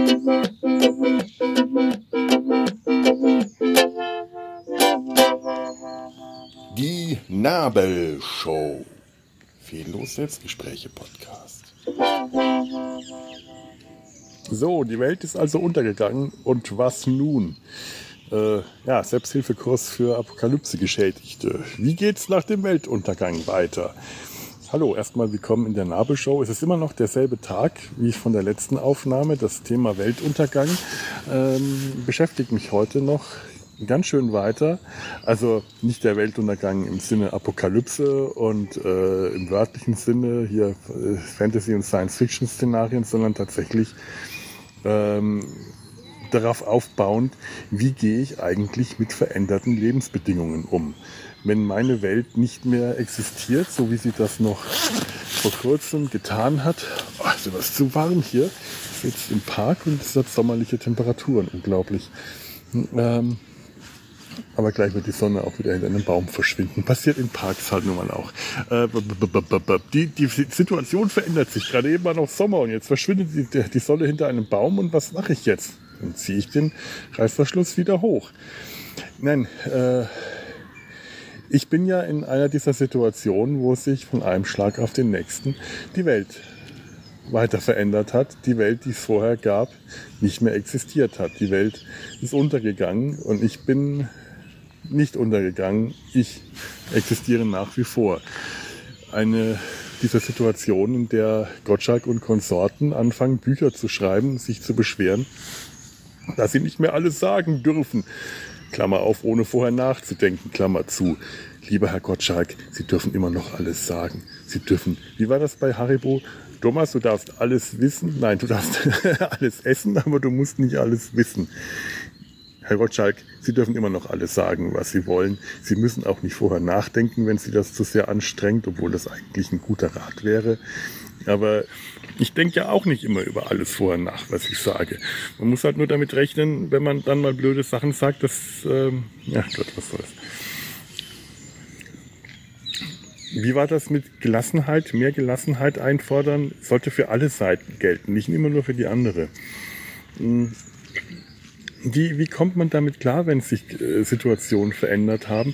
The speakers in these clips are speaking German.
Die Nabelshow. Fehllos Selbstgespräche Podcast. So, die Welt ist also untergegangen. Und was nun? Selbsthilfekurs für Apokalypse-Geschädigte. Wie geht's nach dem Weltuntergang weiter? Hallo, erstmal willkommen in der Nabelshow. Es ist immer noch derselbe Tag wie von der letzten Aufnahme. Das Thema Weltuntergang beschäftigt mich heute noch ganz schön weiter. Also nicht der Weltuntergang im Sinne Apokalypse und im wörtlichen Sinne hier Fantasy- und Science-Fiction-Szenarien, sondern tatsächlich darauf aufbauend, wie gehe ich eigentlich mit veränderten Lebensbedingungen um. Wenn meine Welt nicht mehr existiert, so wie sie das noch vor kurzem getan hat. Oh, ist etwas zu warm hier. Ich sitze im Park und es hat sommerliche Temperaturen, unglaublich. Aber gleich wird die Sonne auch wieder hinter einem Baum verschwinden. Passiert in Parks halt nun mal auch. Die Situation verändert sich. Gerade eben war noch Sommer und jetzt verschwindet die Sonne hinter einem Baum. Und was mache ich jetzt? Dann ziehe ich den Reißverschluss wieder hoch. Nein, ich bin ja in einer dieser Situationen, wo sich von einem Schlag auf den nächsten die Welt weiter verändert hat. Die Welt, die es vorher gab, nicht mehr existiert hat. Die Welt ist untergegangen und ich bin nicht untergegangen. Ich existiere nach wie vor. Eine dieser Situationen, in der Gottschalk und Konsorten anfangen, Bücher zu schreiben, sich zu beschweren, dass sie nicht mehr alles sagen dürfen. Klammer auf, ohne vorher nachzudenken, Klammer zu. Lieber Herr Gottschalk, Sie dürfen immer noch alles sagen. Sie dürfen, wie war das bei Haribo? Thomas, du darfst alles wissen. Nein, du darfst alles essen, aber du musst nicht alles wissen. Herr Gottschalk, Sie dürfen immer noch alles sagen, was Sie wollen. Sie müssen auch nicht vorher nachdenken, wenn Sie das zu sehr anstrengt, obwohl das eigentlich ein guter Rat wäre. Aber ich denke ja auch nicht immer über alles vorher nach, was ich sage. Man muss halt nur damit rechnen, wenn man dann mal blöde Sachen sagt, dass, was soll's. Wie war das mit Gelassenheit? Mehr Gelassenheit einfordern sollte für alle Seiten gelten, nicht immer nur für die andere. Wie kommt man damit klar, wenn sich Situationen verändert haben?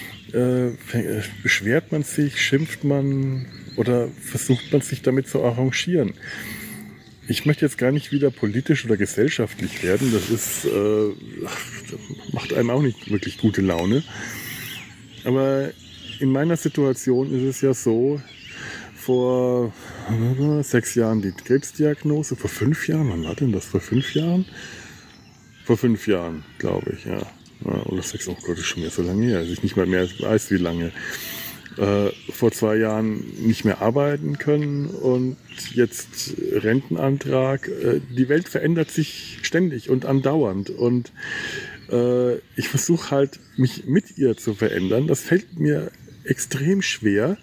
Beschwert man sich, schimpft man oder versucht man sich damit zu arrangieren? Ich möchte jetzt gar nicht wieder politisch oder gesellschaftlich werden. Das macht einem auch nicht wirklich gute Laune. Aber in meiner Situation ist es ja so, vor 6 Jahren die Krebsdiagnose, vor 5 Jahren, wann war denn das? Vor 5 Jahren? Vor 5 Jahren, glaube ich, ja. Oder 6, oh Gott, ist schon wieder so lange her, dass ich nicht mal mehr weiß, wie lange. Vor 2 Jahren nicht mehr arbeiten können und jetzt Rentenantrag. Die Welt verändert sich ständig und andauernd und ich versuche halt, mich mit ihr zu verändern. Das fällt mir extrem schwer,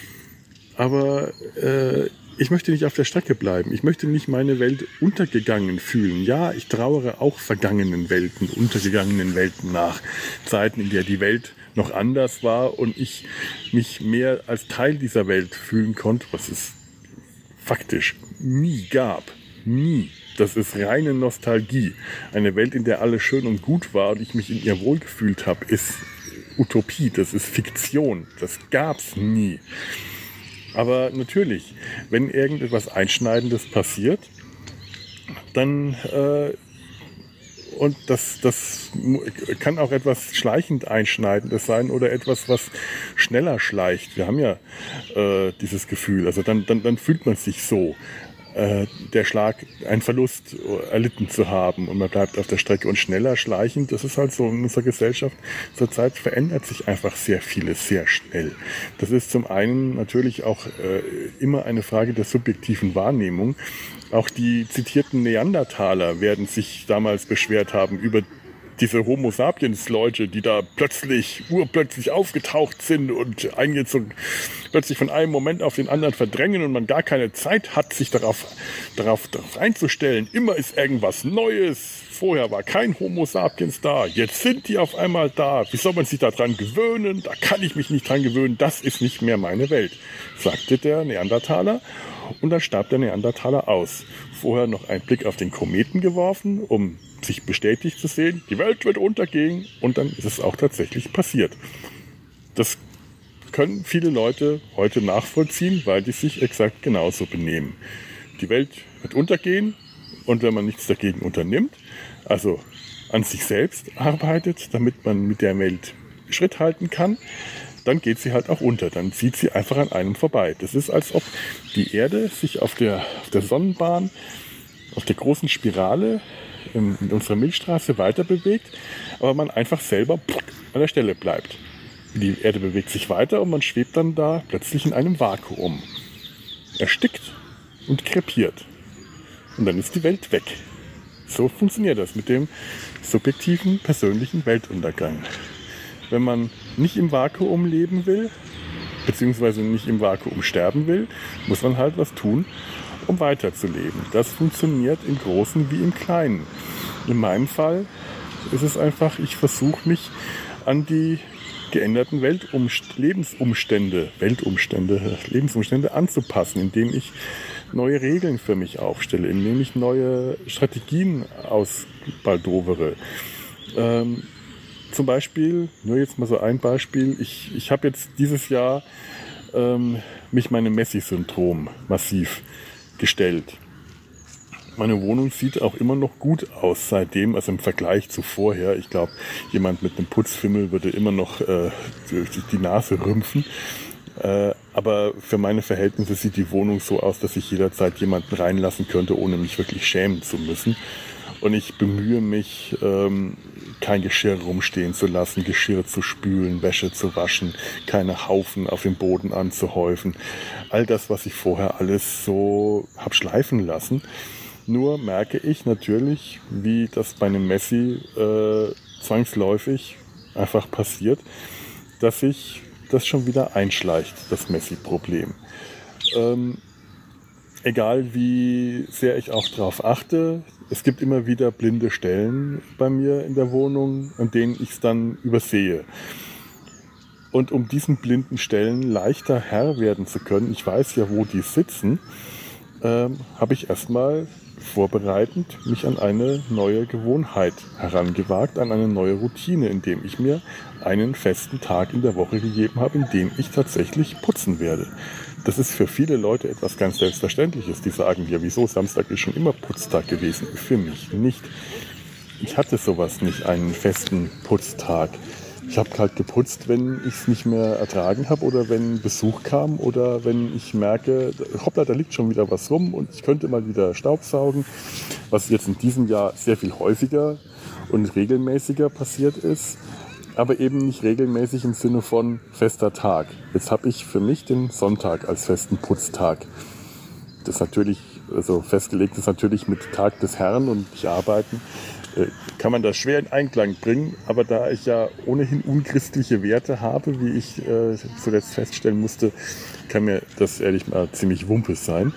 aber ich möchte nicht auf der Strecke bleiben. Ich möchte nicht meine Welt untergegangen fühlen. Ja, ich trauere auch vergangenen Welten, untergegangenen Welten nach. Zeiten, in der die Welt noch anders war und ich mich mehr als Teil dieser Welt fühlen konnte, was es faktisch nie gab. Nie. Das ist reine Nostalgie. Eine Welt, in der alles schön und gut war und ich mich in ihr wohlgefühlt habe, ist Utopie, das ist Fiktion. Das gab's nie. Aber natürlich, wenn irgendetwas Einschneidendes passiert, dann und das kann auch etwas schleichend Einschneidendes sein oder etwas, was schneller schleicht. Wir haben ja dieses Gefühl. Also dann fühlt man sich so. Der Schlag, einen Verlust erlitten zu haben und man bleibt auf der Strecke und schneller schleichend, das ist halt so in unserer Gesellschaft. Zurzeit verändert sich einfach sehr vieles sehr schnell. Das ist zum einen natürlich auch immer eine Frage der subjektiven Wahrnehmung. Auch die zitierten Neandertaler werden sich damals beschwert haben über diese Homo sapiens Leute, die da urplötzlich aufgetaucht sind und eingezogen, plötzlich von einem Moment auf den anderen verdrängen und man gar keine Zeit hat, sich darauf einzustellen. Immer ist irgendwas Neues, Vorher war kein Homo sapiens da, jetzt sind die auf einmal da. Wie soll man sich daran gewöhnen? Da kann ich mich nicht dran gewöhnen, das ist nicht mehr meine Welt, sagte der Neandertaler. Und dann starb der Neandertaler aus. Vorher noch einen Blick auf den Kometen geworfen, um sich bestätigt zu sehen, die Welt wird untergehen. Und dann ist es auch tatsächlich passiert. Das können viele Leute heute nachvollziehen, weil die sich exakt genauso benehmen. Die Welt wird untergehen und wenn man nichts dagegen unternimmt, also an sich selbst arbeitet, damit man mit der Welt Schritt halten kann, dann geht sie halt auch unter. Dann zieht sie einfach an einem vorbei. Das ist, als ob die Erde sich auf der Sonnenbahn, auf der großen Spirale in unserer Milchstraße weiter bewegt, aber man einfach selber an der Stelle bleibt. Die Erde bewegt sich weiter und man schwebt dann da plötzlich in einem Vakuum. Erstickt und krepiert. Und dann ist die Welt weg. So funktioniert das mit dem subjektiven, persönlichen Weltuntergang. Wenn man nicht im Vakuum leben will, beziehungsweise nicht im Vakuum sterben will, muss man halt was tun, um weiterzuleben. Das funktioniert im Großen wie im Kleinen. In meinem Fall ist es einfach, ich versuche mich an die geänderten Lebensumstände anzupassen, indem ich neue Regeln für mich aufstelle, indem ich neue Strategien ausbaldowere. Zum Beispiel, nur jetzt mal so ein Beispiel, ich habe jetzt dieses Jahr mich meinem Messi-Syndrom massiv gestellt. Meine Wohnung sieht auch immer noch gut aus seitdem, also im Vergleich zu vorher. Ich glaube, jemand mit einem Putzfimmel würde immer noch die Nase rümpfen. Aber für meine Verhältnisse sieht die Wohnung so aus, dass ich jederzeit jemanden reinlassen könnte, ohne mich wirklich schämen zu müssen. Und ich bemühe mich, kein Geschirr rumstehen zu lassen, Geschirr zu spülen, Wäsche zu waschen, keine Haufen auf dem Boden anzuhäufen. All das, was ich vorher alles so habe schleifen lassen. Nur merke ich natürlich, wie das bei einem Messi zwangsläufig einfach passiert, dass sich das schon wieder einschleicht, das Messi-Problem. Egal wie sehr ich auch darauf achte, es gibt immer wieder blinde Stellen bei mir in der Wohnung, an denen ich es dann übersehe. Und um diesen blinden Stellen leichter Herr werden zu können, ich weiß ja, wo die sitzen, habe ich erstmal vorbereitend mich an eine neue Gewohnheit herangewagt, an eine neue Routine, indem ich mir einen festen Tag in der Woche gegeben habe, in dem ich tatsächlich putzen werde. Das ist für viele Leute etwas ganz Selbstverständliches. Die sagen, ja wieso, Samstag ist schon immer Putztag gewesen. Für mich nicht. Ich hatte sowas nicht, einen festen Putztag. Ich habe halt geputzt, wenn ich es nicht mehr ertragen habe oder wenn Besuch kam oder wenn ich merke, hoppla, da liegt schon wieder was rum und ich könnte mal wieder Staubsaugen, was jetzt in diesem Jahr sehr viel häufiger und regelmäßiger passiert ist, aber eben nicht regelmäßig im Sinne von fester Tag. Jetzt habe ich für mich den Sonntag als festen Putztag. Das natürlich, also festgelegt ist natürlich mit Tag des Herrn und nicht arbeiten, kann man das schwer in Einklang bringen, aber da ich ja ohnehin unchristliche Werte habe, wie ich zuletzt feststellen musste, kann mir das ehrlich mal ziemlich Wumpe sein.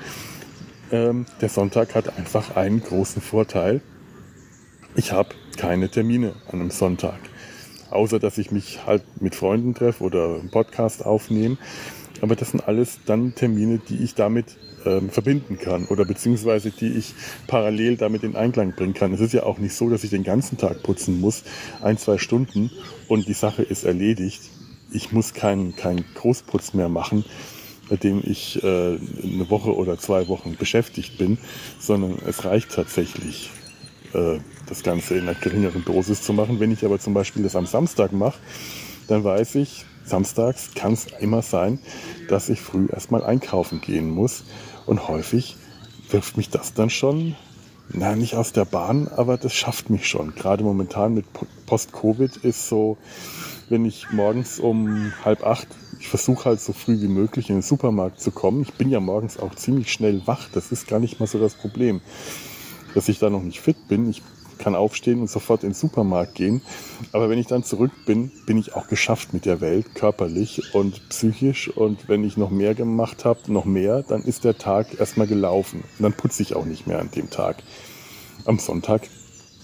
Der Sonntag hat einfach einen großen Vorteil. Ich habe keine Termine an einem Sonntag. Außer, dass ich mich halt mit Freunden treffe oder einen Podcast aufnehme. Aber das sind alles dann Termine, die ich damit verbinden kann oder beziehungsweise die ich parallel damit in Einklang bringen kann. Es ist ja auch nicht so, dass ich den ganzen Tag putzen muss, 1-2 Stunden und die Sache ist erledigt. Ich muss keinen Großputz mehr machen, bei dem ich eine Woche oder 2 Wochen beschäftigt bin, sondern es reicht tatsächlich, das Ganze in einer geringeren Dosis zu machen. Wenn ich aber zum Beispiel das am Samstag mache, dann weiß ich, samstags kann es immer sein, dass ich früh erstmal einkaufen gehen muss. Und häufig wirft mich das dann schon, nicht aus der Bahn, aber das schafft mich schon. Gerade momentan mit Post-Covid ist so, wenn ich morgens um 7:30, ich versuche halt so früh wie möglich in den Supermarkt zu kommen. Ich bin ja morgens auch ziemlich schnell wach, das ist gar nicht mal so das Problem, dass ich da noch nicht fit bin. Ich kann aufstehen und sofort in den Supermarkt gehen. Aber wenn ich dann zurück bin, bin ich auch geschafft mit der Welt, körperlich und psychisch. Und wenn ich noch mehr gemacht habe, dann ist der Tag erstmal gelaufen. Und dann putze ich auch nicht mehr an dem Tag. Am Sonntag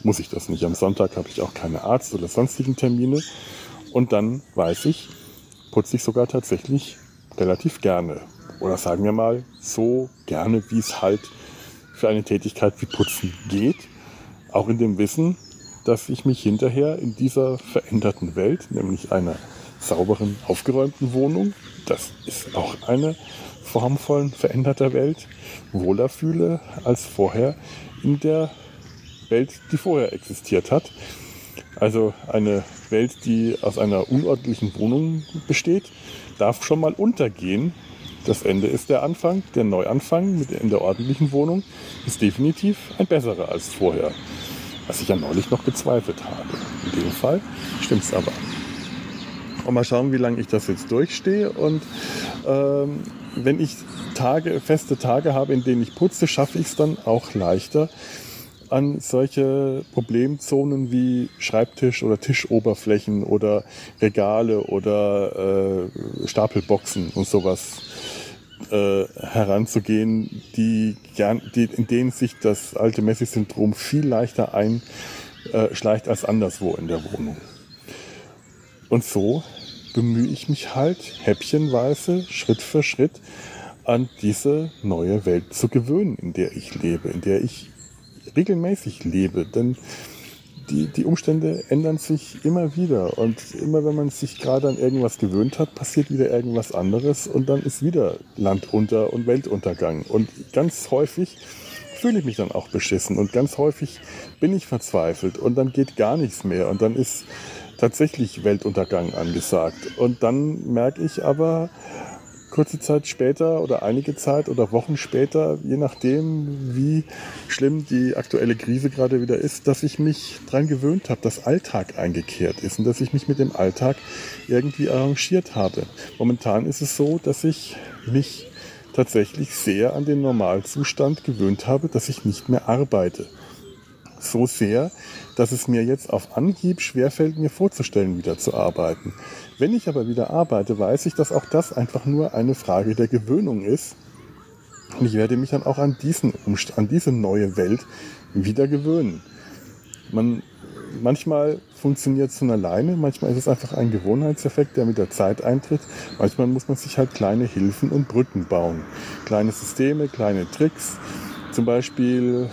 muss ich das nicht. Am Sonntag habe ich auch keine Arzt- oder sonstigen Termine. Und dann weiß ich, putze ich sogar tatsächlich relativ gerne. Oder sagen wir mal, so gerne, wie es halt für eine Tätigkeit wie Putzen geht. Auch in dem Wissen, dass ich mich hinterher in dieser veränderten Welt, nämlich einer sauberen, aufgeräumten Wohnung, das ist auch eine Form von veränderter Welt, wohler fühle als vorher in der Welt, die vorher existiert hat. Also eine Welt, die aus einer unordentlichen Wohnung besteht, darf schon mal untergehen. Das Ende ist der Anfang, der Neuanfang in der ordentlichen Wohnung ist definitiv ein besserer als vorher. Was ich ja neulich noch bezweifelt habe. In dem Fall stimmt es aber. Und mal schauen, wie lange ich das jetzt durchstehe. Und wenn ich feste Tage habe, in denen ich putze, schaffe ich es dann auch leichter, an solche Problemzonen wie Schreibtisch oder Tischoberflächen oder Regale oder Stapelboxen und sowas heranzugehen, in denen sich das alte Messi-Syndrom viel leichter einschleicht als anderswo in der Wohnung. Und so bemühe ich mich halt häppchenweise, Schritt für Schritt, an diese neue Welt zu gewöhnen, in der ich lebe, in der ich regelmäßig lebe. Denn die Umstände ändern sich immer wieder. Und immer wenn man sich gerade an irgendwas gewöhnt hat, passiert wieder irgendwas anderes und dann ist wieder Land unter und Weltuntergang. Und ganz häufig fühle ich mich dann auch beschissen und ganz häufig bin ich verzweifelt und dann geht gar nichts mehr und dann ist tatsächlich Weltuntergang angesagt. Und dann merke ich aber kurze Zeit später oder einige Zeit oder Wochen später, je nachdem, wie schlimm die aktuelle Krise gerade wieder ist, dass ich mich daran gewöhnt habe, dass Alltag eingekehrt ist und dass ich mich mit dem Alltag irgendwie arrangiert habe. Momentan ist es so, dass ich mich tatsächlich sehr an den Normalzustand gewöhnt habe, dass ich nicht mehr arbeite. So sehr, dass es mir jetzt auf Anhieb schwerfällt, mir vorzustellen, wieder zu arbeiten. Wenn ich aber wieder arbeite, weiß ich, dass auch das einfach nur eine Frage der Gewöhnung ist. Und ich werde mich dann auch an diese neue Welt wieder gewöhnen. Manchmal funktioniert es von alleine, manchmal ist es einfach ein Gewohnheitseffekt, der mit der Zeit eintritt. Manchmal muss man sich halt kleine Hilfen und Brücken bauen. Kleine Systeme, kleine Tricks. Zum Beispiel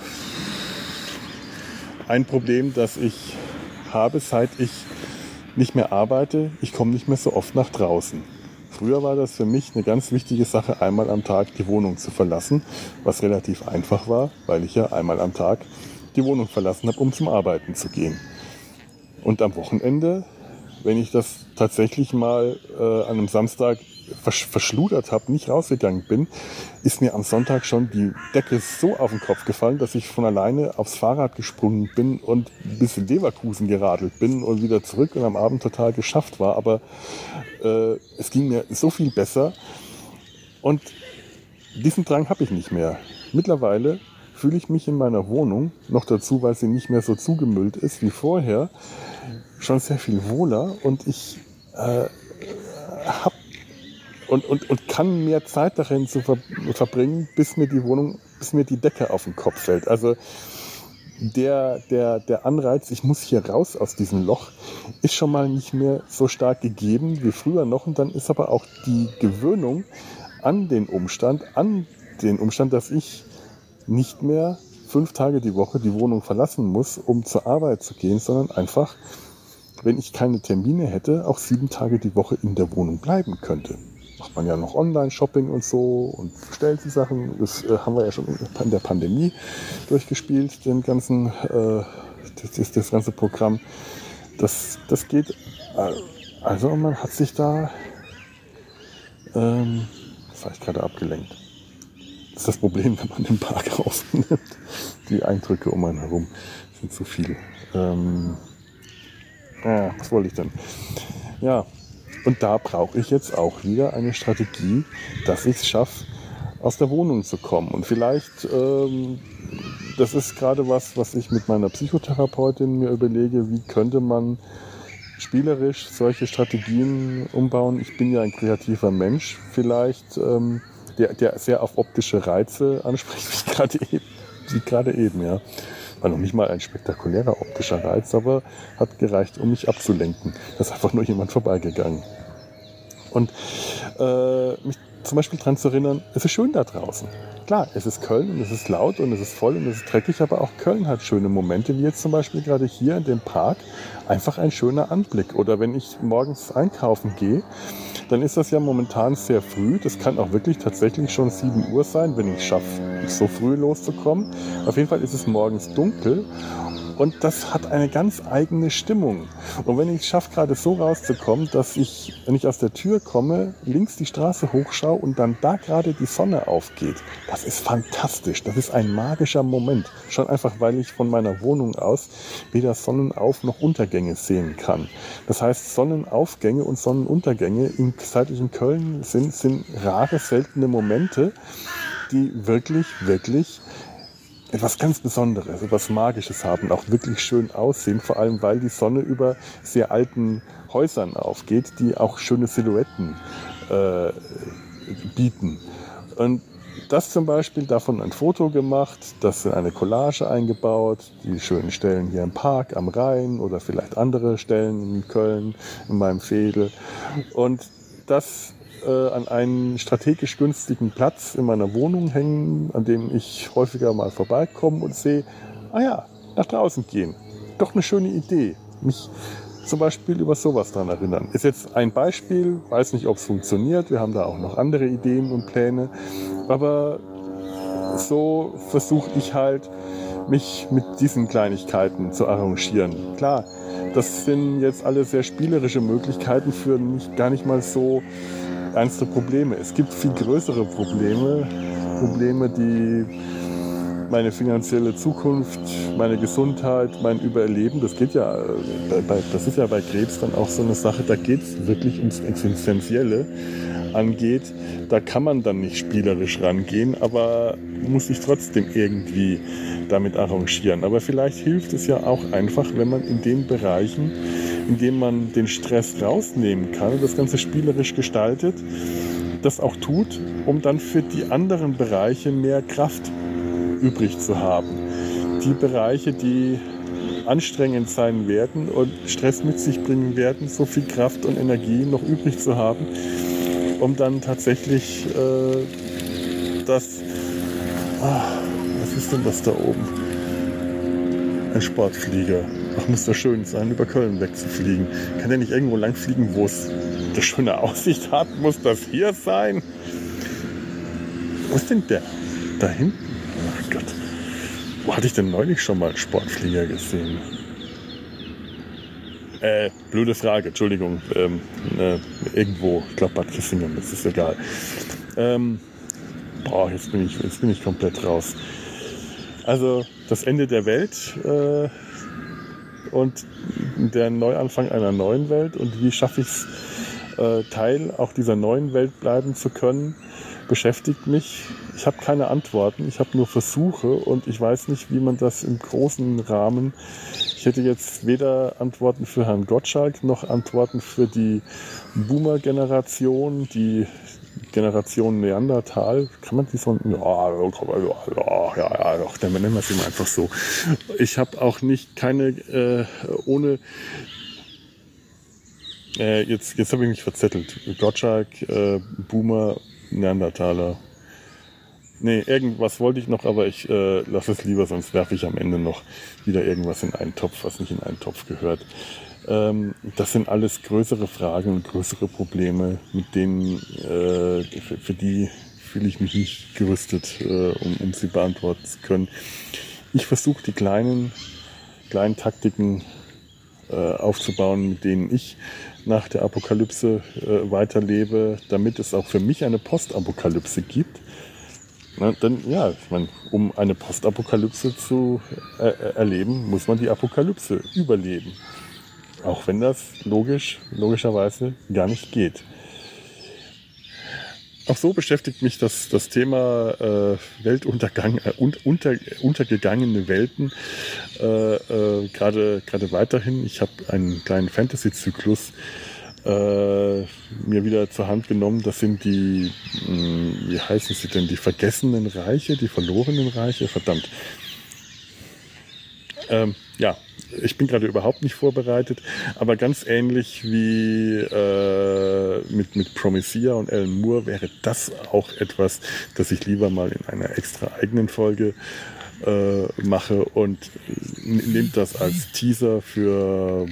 ein Problem, das ich habe, seit ich nicht mehr arbeite, ich komme nicht mehr so oft nach draußen. Früher war das für mich eine ganz wichtige Sache, einmal am Tag die Wohnung zu verlassen, was relativ einfach war, weil ich ja einmal am Tag die Wohnung verlassen habe, um zum Arbeiten zu gehen. Und am Wochenende, wenn ich das tatsächlich mal an einem Samstag verschludert habe, nicht rausgegangen bin, ist mir am Sonntag schon die Decke so auf den Kopf gefallen, dass ich von alleine aufs Fahrrad gesprungen bin und bis in Leverkusen geradelt bin und wieder zurück und am Abend total geschafft war. Aber es ging mir so viel besser und diesen Drang habe ich nicht mehr. Mittlerweile fühle ich mich in meiner Wohnung, noch dazu, weil sie nicht mehr so zugemüllt ist wie vorher, schon sehr viel wohler und ich habe und kann mehr Zeit darin zu verbringen, bis mir die Decke auf den Kopf fällt. Also der Anreiz, ich muss hier raus aus diesem Loch, ist schon mal nicht mehr so stark gegeben wie früher noch. Und dann ist aber auch die Gewöhnung an den Umstand, dass ich nicht mehr 5 Tage die Woche die Wohnung verlassen muss, um zur Arbeit zu gehen, sondern einfach, wenn ich keine Termine hätte, auch 7 Tage die Woche in der Wohnung bleiben könnte. Macht man ja noch Online-Shopping und so und bestellt die Sachen. Das haben wir ja schon in der Pandemie durchgespielt, das ganze Programm. Das geht. Also man hat sich da, das war ich gerade abgelenkt. Das ist das Problem, wenn man den Park rausnimmt. Die Eindrücke um einen herum sind zu viel. Was wollte ich denn? Ja, und da brauche ich jetzt auch wieder eine Strategie, dass ich es schaffe, aus der Wohnung zu kommen. Und vielleicht, das ist gerade was ich mit meiner Psychotherapeutin mir überlege, wie könnte man spielerisch solche Strategien umbauen. Ich bin ja ein kreativer Mensch, vielleicht, der sehr auf optische Reize anspricht, wie gerade eben, ja. War noch nicht mal ein spektakulärer optischer Reiz, aber hat gereicht, um mich abzulenken. Da ist einfach nur jemand vorbeigegangen. Und mich zum Beispiel daran zu erinnern, es ist schön da draußen. Klar, es ist Köln und es ist laut und es ist voll und es ist dreckig, aber auch Köln hat schöne Momente, wie jetzt zum Beispiel gerade hier in dem Park. Einfach ein schöner Anblick. Oder wenn ich morgens einkaufen gehe, dann ist das ja momentan sehr früh. Das kann auch wirklich tatsächlich schon 7 Uhr sein, wenn ich es schaffe, so früh loszukommen. Auf jeden Fall ist es morgens dunkel. Und das hat eine ganz eigene Stimmung. Und wenn ich es schaffe, gerade so rauszukommen, dass ich, wenn ich aus der Tür komme, links die Straße hochschaue und dann da gerade die Sonne aufgeht, das ist fantastisch. Das ist ein magischer Moment. Schon einfach, weil ich von meiner Wohnung aus weder Sonnenauf- noch Untergänge sehen kann. Das heißt, Sonnenaufgänge und Sonnenuntergänge, seit ich in Köln sind rare, seltene Momente, die wirklich etwas ganz Besonderes, etwas Magisches haben, auch wirklich schön aussehen, vor allem weil die Sonne über sehr alten Häusern aufgeht, die auch schöne Silhouetten bieten. Und das zum Beispiel, davon ein Foto gemacht, das in eine Collage eingebaut, die schönen Stellen hier im Park, am Rhein oder vielleicht andere Stellen in Köln, in meinem Veedel. Und das an einen strategisch günstigen Platz in meiner Wohnung hängen, an dem ich häufiger mal vorbeikomme und sehe, nach draußen gehen. Doch eine schöne Idee. Mich zum Beispiel über sowas dran erinnern. Ist jetzt ein Beispiel, weiß nicht, ob es funktioniert. Wir haben da auch noch andere Ideen und Pläne. Aber so versuche ich halt, mich mit diesen Kleinigkeiten zu arrangieren. Klar, das sind jetzt alle sehr spielerische Möglichkeiten für gar nicht mal so ernste Probleme. Es gibt viel größere Probleme, die meine finanzielle Zukunft, meine Gesundheit, mein Überleben, das ist ja bei Krebs dann auch so eine Sache, da geht es wirklich ums Existenzielle angeht. Da kann man dann nicht spielerisch rangehen, aber muss sich trotzdem irgendwie damit arrangieren. Aber vielleicht hilft es ja auch einfach, wenn man in den Bereichen, in denen man den Stress rausnehmen kann und das Ganze spielerisch gestaltet, das auch tut, um dann für die anderen Bereiche mehr Kraft übrig zu haben. Die Bereiche, die anstrengend sein werden und Stress mit sich bringen werden, so viel Kraft und Energie noch übrig zu haben, um dann tatsächlich was ist denn das da oben? Ein Sportflieger. Ach, muss das schön sein, über Köln wegzufliegen. Kann der nicht irgendwo lang fliegen, wo es eine schöne Aussicht hat? Muss das hier sein? Wo ist denn der? Da hinten? Ach Gott. Wo hatte ich denn neulich schon mal einen Sportflieger gesehen? Blöde Frage, Entschuldigung. Irgendwo, ich glaube Bad Kissingen, das ist egal. Jetzt bin ich komplett raus. Also das Ende der Welt und der Neuanfang einer neuen Welt und wie schaffe ich es, Teil auch dieser neuen Welt bleiben zu können, beschäftigt mich. Ich habe keine Antworten, ich habe nur Versuche und ich weiß nicht, wie man das im großen Rahmen. Ich hätte jetzt weder Antworten für Herrn Gottschalk noch Antworten für die Boomer-Generation, die Generation Neandertal. Kann man die so? Ja, doch, dann nennen wir es immer einfach so. Ich habe auch jetzt habe ich mich verzettelt. Gottschalk, Boomer, Neandertaler. Nee, irgendwas wollte ich noch, aber ich lasse es lieber, sonst werfe ich am Ende noch wieder irgendwas in einen Topf, was nicht in einen Topf gehört. Das sind alles größere Fragen und größere Probleme, mit denen für die fühle ich mich nicht gerüstet, um sie beantworten zu können. Ich versuche die kleinen Taktiken aufzubauen, mit denen ich nach der Apokalypse weiterlebe, damit es auch für mich eine Postapokalypse gibt. Na, um eine Postapokalypse zu erleben, muss man die Apokalypse überleben. Auch wenn das logischerweise gar nicht geht. Auch so beschäftigt mich das Thema Weltuntergang und untergegangene Welten gerade weiterhin. Ich habe einen kleinen Fantasy-Zyklus mir wieder zur Hand genommen. Das sind die, wie heißen sie denn, die vergessenen Reiche, die verlorenen Reiche, verdammt. Ja, ich bin gerade überhaupt nicht vorbereitet, aber ganz ähnlich wie mit Promethea und Alan Moore wäre das auch etwas, das ich lieber mal in einer extra eigenen Folge mache und nehmt das als Teaser für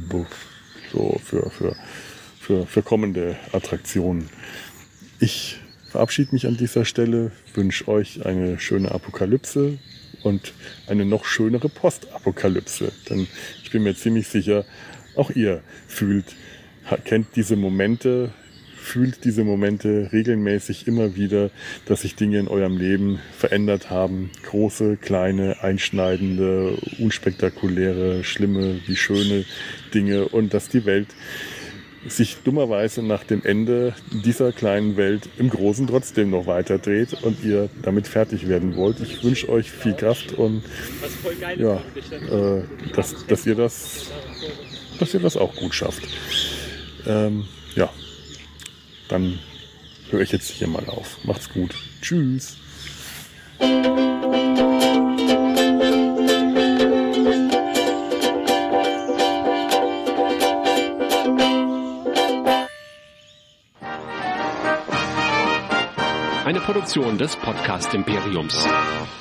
kommende Attraktionen. Ich verabschiede mich an dieser Stelle, wünsche euch eine schöne Apokalypse und eine noch schönere Postapokalypse. Denn ich bin mir ziemlich sicher, auch ihr kennt diese Momente, fühlt diese Momente regelmäßig immer wieder, dass sich Dinge in eurem Leben verändert haben. Große, kleine, einschneidende, unspektakuläre, schlimme wie schöne Dinge und dass die Welt sich dummerweise nach dem Ende dieser kleinen Welt im Großen trotzdem noch weiter dreht und ihr damit fertig werden wollt. Ich wünsche euch viel Kraft und ja, dass ihr das auch gut schafft. Ja, dann höre ich jetzt hier mal auf. Macht's gut. Tschüss. Eine Produktion des Podcast Imperiums.